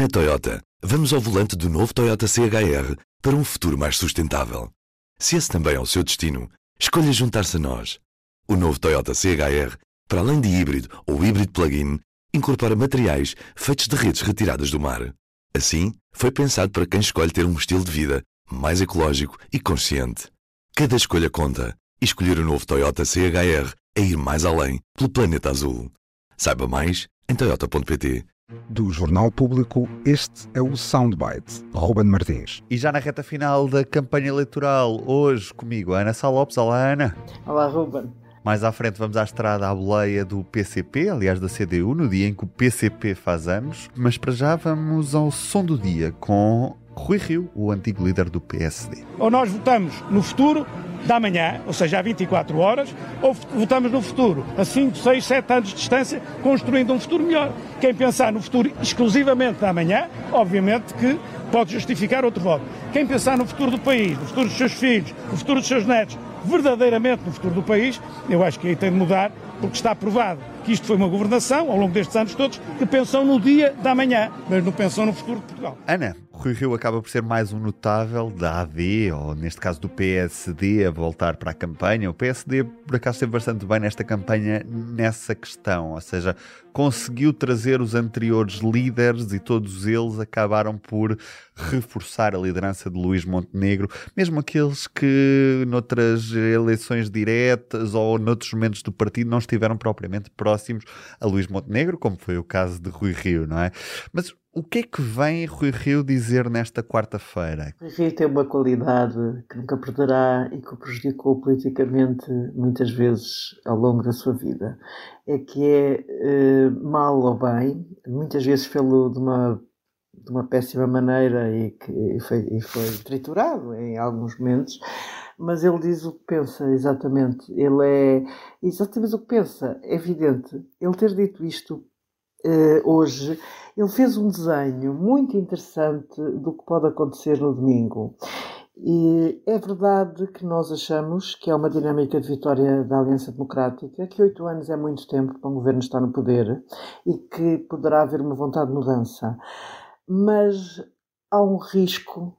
Na Toyota, vamos ao volante do novo Toyota CHR para um futuro mais sustentável. Se esse também é o seu destino, escolha juntar-se a nós. O novo Toyota CHR, para além de híbrido ou híbrido plug-in, incorpora materiais feitos de redes retiradas do mar. Assim, foi pensado para quem escolhe ter um estilo de vida mais ecológico e consciente. Cada escolha conta, e escolher o novo Toyota CHR é ir mais além pelo planeta azul. Saiba mais em toyota.pt. Do Jornal Público, este é o Soundbite, Ruben Martins. E já na reta final da campanha eleitoral, hoje comigo, Ana Sá Lopes. Olá, Ana. Olá, Ruben. Mais à frente vamos à estrada à boleia do PCP, aliás da CDU, no dia em que o PCP faz anos. Mas para já vamos ao som do dia com Rui Rio, o antigo líder do PSD. Ou nós votamos no futuro da manhã, ou seja, há 24 horas, ou votamos no futuro a 5, 6, 7 anos de distância, construindo um futuro melhor. Quem pensar no futuro exclusivamente da manhã, obviamente que pode justificar outro voto. Quem pensar no futuro do país, no futuro dos seus filhos, no futuro dos seus netos, verdadeiramente no futuro do país, eu acho que aí tem de mudar, porque está provado que isto foi uma governação, ao longo destes anos todos, que pensou no dia da manhã, mas não pensou no futuro de Portugal. Ana, Rui Rio acaba por ser mais um notável da AD, ou neste caso do PSD, a voltar para a campanha. O PSD, por acaso, esteve bastante bem nesta campanha nessa questão, ou seja, conseguiu trazer os anteriores líderes e todos eles acabaram por reforçar a liderança de Luís Montenegro, mesmo aqueles que noutras eleições diretas ou noutros momentos do partido não estiveram propriamente próximos a Luís Montenegro, como foi o caso de Rui Rio, não é? Mas o que é que vem Rui Rio dizer nesta quarta-feira? Rui Rio tem uma qualidade que nunca perderá e que o prejudicou politicamente muitas vezes ao longo da sua vida. É que mal ou bem, muitas vezes fê-lo de uma péssima maneira e foi triturado em alguns momentos, mas ele diz o que pensa exatamente. Ele é exatamente o que pensa, é evidente. Ele ter dito isto hoje, ele fez um desenho muito interessante do que pode acontecer no domingo. E é verdade que nós achamos que é uma dinâmica de vitória da Aliança Democrática, que 8 anos é muito tempo para um governo estar no poder e que poderá haver uma vontade de mudança. Mas há um risco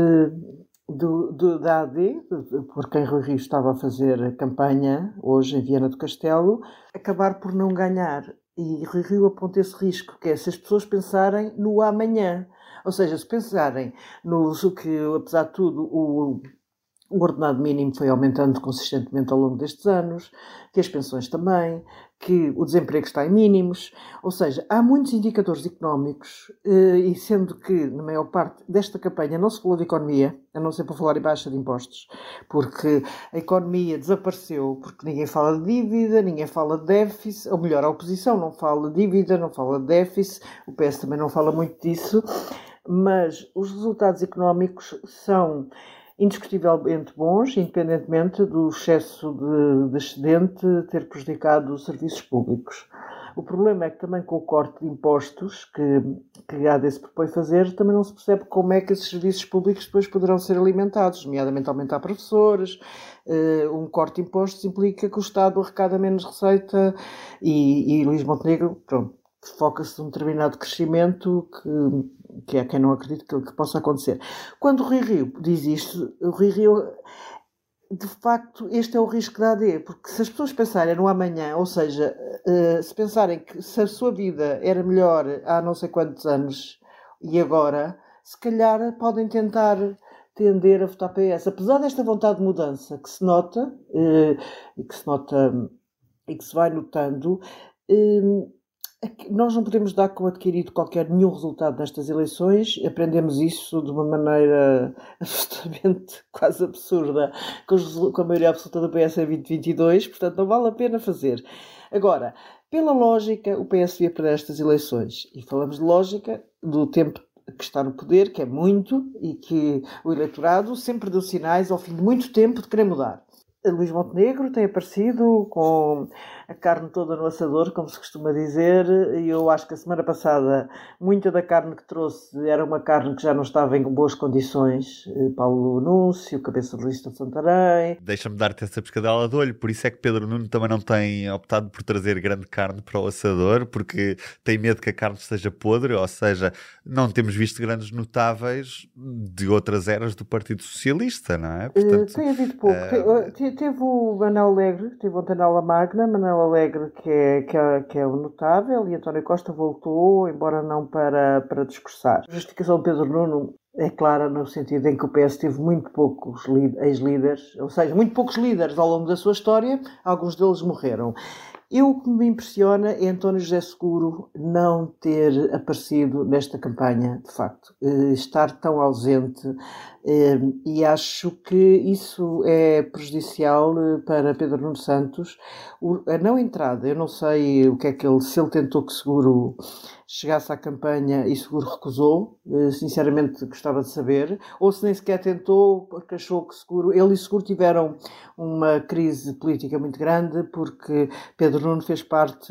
da AD, por quem Rui Rio estava a fazer campanha hoje em Viana do Castelo, acabar por não ganhar. E Rui Rio aponta esse risco, que é se as pessoas pensarem no amanhã. Ou seja, se pensarem no que, apesar de tudo, o ordenado mínimo foi aumentando consistentemente ao longo destes anos, que as pensões também, que o desemprego está em mínimos. Ou seja, há muitos indicadores económicos, e sendo que, na maior parte desta campanha, não se falou de economia, a não ser para falar em baixa de impostos, porque a economia desapareceu, porque ninguém fala de dívida, ninguém fala de déficit, ou melhor, a oposição não fala de dívida, não fala de déficit, o PS também não fala muito disso, mas os resultados económicos são indiscutivelmente bons, independentemente do excesso de excedente ter prejudicado os serviços públicos. O problema é que também com o corte de impostos que a AD se propõe fazer, também não se percebe como é que esses serviços públicos depois poderão ser alimentados, nomeadamente aumentar professores. Um corte de impostos implica que o Estado arrecada menos receita e Luís Montenegro, pronto, foca-se num determinado crescimento que é quem não acredita que possa acontecer. Quando o Rui Rio diz isto, o Rui Rio, de facto, este é o risco da AD, porque se as pessoas pensarem no amanhã, ou seja, se pensarem que se a sua vida era melhor há não sei quantos anos e agora, se calhar podem tentar tender a votar PS. Apesar desta vontade de mudança que se nota, e que se vai notando, nós não podemos dar como adquirido nenhum resultado nestas eleições. Aprendemos isso de uma maneira absolutamente quase absurda com a maioria absoluta do PS em 2022, portanto não vale a pena fazer. Agora, pela lógica, o PS ia para estas eleições, e falamos de lógica do tempo que está no poder, que é muito, e que o eleitorado sempre deu sinais ao fim de muito tempo de querer mudar. Luís Montenegro tem aparecido com a carne toda no assador, como se costuma dizer, e eu acho que a semana passada muita da carne que trouxe era uma carne que já não estava em boas condições. Paulo Núncio, cabeça de lista de Santarém. Deixa-me dar-te essa pescadela de olho, por isso é que Pedro Nuno também não tem optado por trazer grande carne para o assador, porque tem medo que a carne esteja podre, ou seja, não temos visto grandes notáveis de outras eras do Partido Socialista, não é? Portanto, tem havido pouco. Teve o Manuel Alegre, teve ontem na aula magna, Manuel Alegre que é o notável, e António Costa voltou, embora não para discursar. A justificação de Pedro Nuno é clara no sentido em que o PS teve muito poucos ex-líderes, ou seja, muito poucos líderes ao longo da sua história, alguns deles morreram. O que me impressiona é António José Seguro não ter aparecido nesta campanha, de facto, estar tão ausente, e acho que isso é prejudicial para Pedro Nuno Santos. A não entrada, eu não sei o que é que se ele tentou que Seguro chegasse à campanha e Seguro recusou, sinceramente gostava de saber, ou se nem sequer tentou porque achou que ele e Seguro tiveram uma crise política muito grande, porque Pedro Nuno fez parte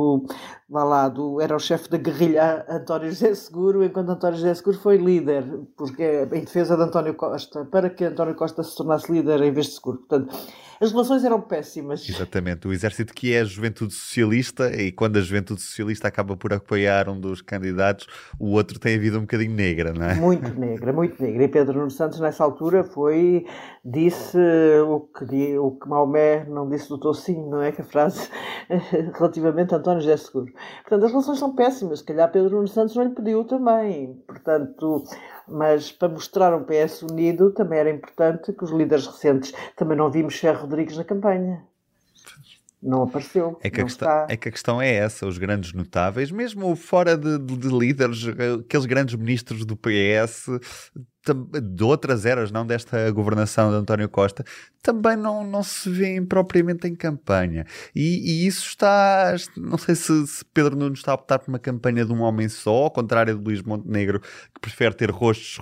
era o chefe da guerrilha António José Seguro, enquanto António José Seguro foi líder, porque em defesa de António Costa, para que António Costa se tornasse líder em vez de Seguro. Portanto, as relações eram péssimas. Exatamente, o exército que é a juventude socialista, e quando a juventude socialista acaba por apoiar um dos candidatos, o outro tem a vida um bocadinho negra, não é? Muito negra, muito negra. E Pedro Nuno Santos, nessa altura, disse o que Maomé não disse do Tocinho, não é? Que a frase relativamente a António José Seguro. Portanto, as relações são péssimas. Se calhar Pedro Nuno Santos não lhe pediu também. Portanto, mas para mostrar um PS unido também era importante que os líderes recentes, também não vimos Ferro Rodrigues na campanha. Não apareceu. É que a questão é essa, os grandes notáveis, mesmo fora de líderes, aqueles grandes ministros do PS, de outras eras, não desta governação de António Costa, também não se vêem propriamente em campanha. E isso está... Não sei se Pedro Nuno está a optar por uma campanha de um homem só, ao contrário de Luís Montenegro, que prefere ter rostos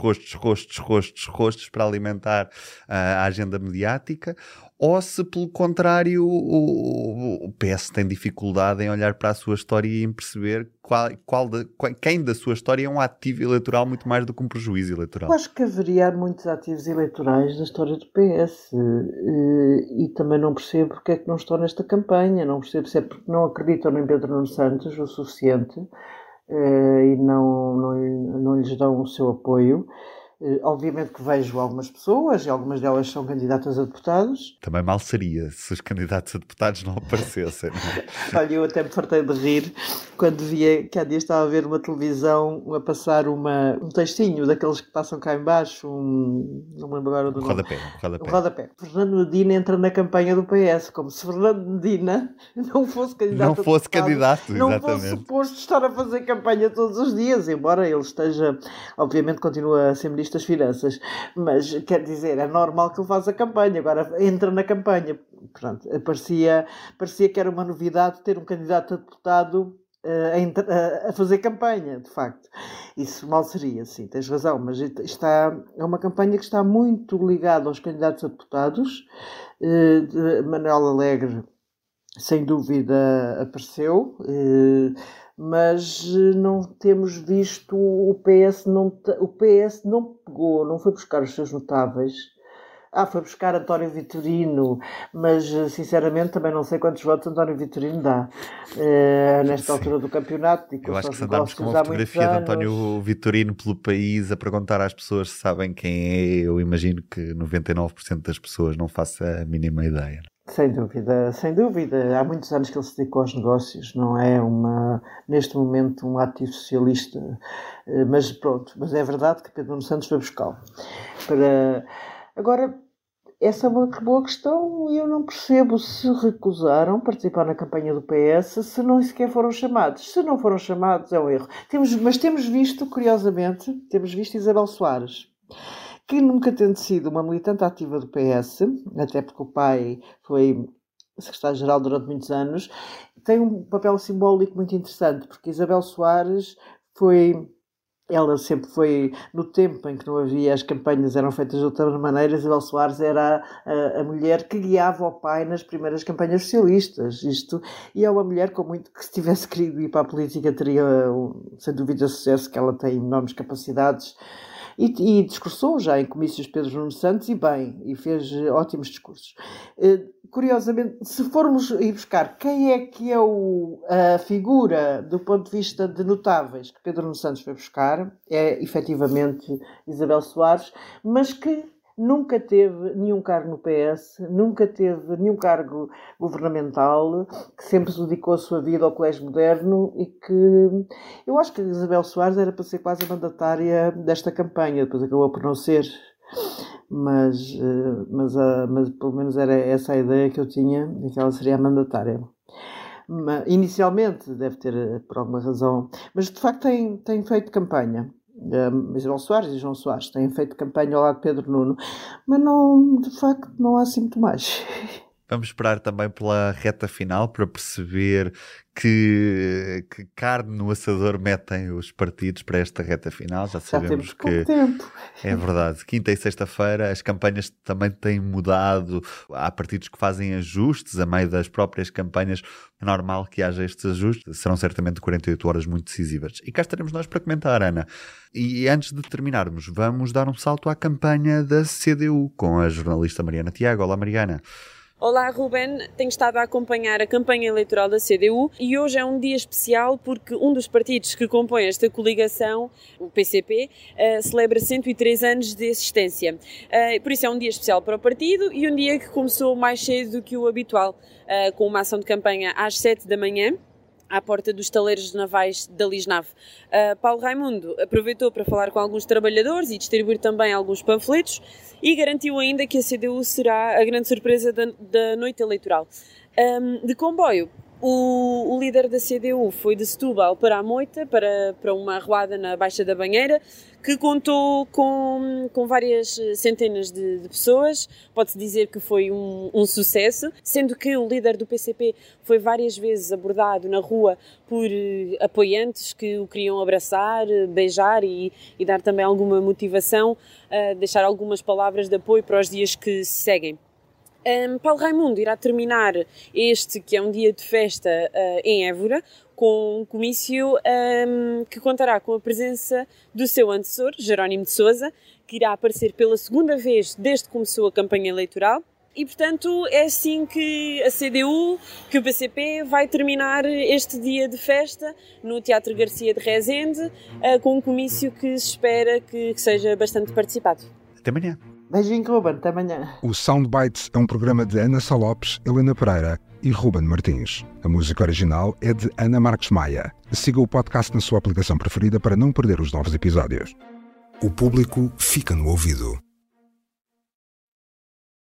para alimentar a agenda mediática, ou se, pelo contrário, o PS tem dificuldade em olhar para a sua história e em perceber quem da sua história é um ativo eleitoral muito mais do que um prejuízo eleitoral. Eu acho que haveria muitos ativos eleitorais na história do PS, e também não percebo porque é que não estão nesta campanha. Não percebo se é porque não acreditam em Pedro Nuno Santos o suficiente, e não lhes dão o seu apoio. Obviamente que vejo algumas pessoas, e algumas delas são candidatas a deputados. Também mal seria se os candidatos a deputados não aparecem, não é? Olha, eu até me fartei de rir quando via que há dias estava a ver uma televisão a passar um textinho daqueles que passam cá em baixo, não me lembro agora do nome. Rodapé. Fernando Medina entra na campanha do PS, como se Fernando Medina não fosse candidato não fosse suposto estar a fazer campanha todos os dias, embora ele esteja, obviamente continua a ser ministro das Finanças, mas quer dizer, é normal que ele faça campanha, agora entra na campanha. Portanto, parecia que era uma novidade ter um candidato a deputado a fazer campanha, de facto. Isso mal seria, sim, tens razão, mas é uma campanha que está muito ligada aos candidatos a deputados. Manuel Alegre, sem dúvida, apareceu, mas não temos visto o PS não pegou, não foi buscar os seus notáveis. Foi buscar António Vitorino, mas sinceramente também não sei quantos votos António Vitorino dá nesta altura do campeonato. Eu acho que se andarmos com uma fotografia de António Vitorino pelo país a perguntar às pessoas se sabem quem é, eu imagino que 99% das pessoas não faça a mínima ideia. Sem dúvida, sem dúvida. Há muitos anos que ele se dedicou aos negócios, não é neste momento um ativo socialista, mas pronto, mas é verdade que Pedro Nuno Santos foi buscá-lo. Agora, essa é uma boa questão, e eu não percebo se recusaram participar na campanha do PS, se não sequer foram chamados. Se não foram chamados, é um erro. Mas temos visto, curiosamente, Isabel Soares, que nunca tendo sido uma militante ativa do PS, até porque o pai foi secretário-geral durante muitos anos, tem um papel simbólico muito interessante, porque Isabel Soares foi Ela sempre foi, no tempo em que não havia, as campanhas eram feitas de outras maneiras, Isabel Soares era a mulher que guiava o pai nas primeiras campanhas socialistas. E é uma mulher com muito que, se tivesse querido ir para a política, teria, sem dúvida, sucesso, que ela tem enormes capacidades. E discursou já em comícios de Pedro Nuno Santos, e bem, e fez ótimos discursos. Curiosamente, se formos ir buscar quem é que é a figura do ponto de vista de notáveis que Pedro Nuno Santos foi buscar, é efetivamente Isabel Soares, mas que nunca teve nenhum cargo no PS, nunca teve nenhum cargo governamental, que sempre se dedicou a sua vida ao Colégio Moderno, e que eu acho que Isabel Soares era para ser quase a mandatária desta campanha, depois acabou por não ser, mas pelo menos era essa a ideia que eu tinha, de que ela seria a mandatária. Inicialmente deve ter, por alguma razão, mas de facto tem feito campanha. Isabel Soares e João Soares têm feito campanha ao lado de Pedro Nuno, mas não, de facto não há assim muito mais. Vamos esperar também pela reta final para perceber que carne no assador metem os partidos para esta reta final. Já sabemos que tempo. É verdade. Quinta e sexta-feira as campanhas também têm mudado. Há partidos que fazem ajustes a meio das próprias campanhas. É normal que haja estes ajustes. Serão certamente 48 horas muito decisivas. E cá estaremos nós para comentar, Ana. E antes de terminarmos, vamos dar um salto à campanha da CDU com a jornalista Mariana Tiago. Olá, Mariana. Olá, Ruben. Tenho estado a acompanhar a campanha eleitoral da CDU e hoje é um dia especial porque um dos partidos que compõe esta coligação, o PCP, celebra 103 anos de existência. Por isso é um dia especial para o partido e um dia que começou mais cedo do que o habitual, com uma ação de campanha às 7 da manhã, à porta dos taleiros navais da Lisnave. Paulo Raimundo aproveitou para falar com alguns trabalhadores e distribuir também alguns panfletos e garantiu ainda que a CDU será a grande surpresa da noite eleitoral. De comboio, o líder da CDU foi de Setúbal para a Moita, para uma arruada na Baixa da Banheira, que contou com várias centenas de pessoas. Pode-se dizer que foi um sucesso, sendo que o líder do PCP foi várias vezes abordado na rua por apoiantes que o queriam abraçar, beijar e dar também alguma motivação, deixar algumas palavras de apoio para os dias que se seguem. Paulo Raimundo irá terminar este, que é um dia de festa, em Évora, com um comício que contará com a presença do seu antecessor, Jerónimo de Sousa, que irá aparecer pela segunda vez desde que começou a campanha eleitoral. E, portanto, é assim que a CDU, que o PCP, vai terminar este dia de festa no Teatro Garcia de Rezende, com um comício que se espera que seja bastante participado. Até amanhã. Beijinho, Ruben. Até amanhã. O Soundbites é um programa de Ana Salopes, Helena Pereira e Ruben Martins. A música original é de Ana Marques Maia. Siga o podcast na sua aplicação preferida para não perder os novos episódios. O público fica no ouvido.